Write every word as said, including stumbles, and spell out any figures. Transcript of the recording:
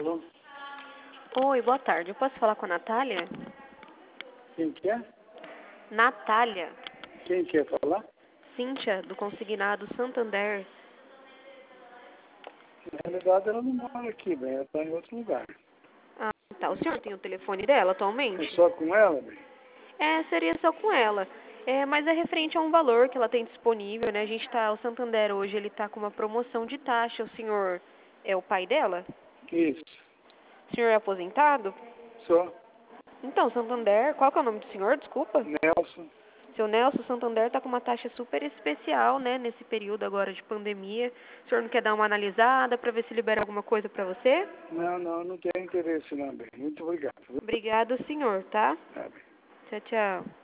Alô? Oi, boa tarde. Eu posso falar com a Natália? Quem que é? Natália. Quem quer falar? Cíntia, do Consignado Santander. Na realidade, ela não mora aqui, bem. Ela está em outro lugar. Ah, tá. O senhor tem o telefone dela É atualmente? só com ela, bem? É, seria só com ela. É, mas é referente a um valor que ela tem disponível, né? A gente tá, o Santander hoje, ele tá com uma promoção de taxa. O senhor é o pai dela? Isso. O senhor é aposentado? Só. Então, Santander, qual que é o nome do senhor? Desculpa. Nelson. Seu Nelson, Santander está com uma taxa super especial, né, nesse período agora de pandemia. O senhor não quer dar uma analisada para ver se libera alguma coisa para você? Não, não, não tem interesse não, bem. Muito obrigado. Obrigado, senhor, tá? Tá, bem. Tchau, tchau.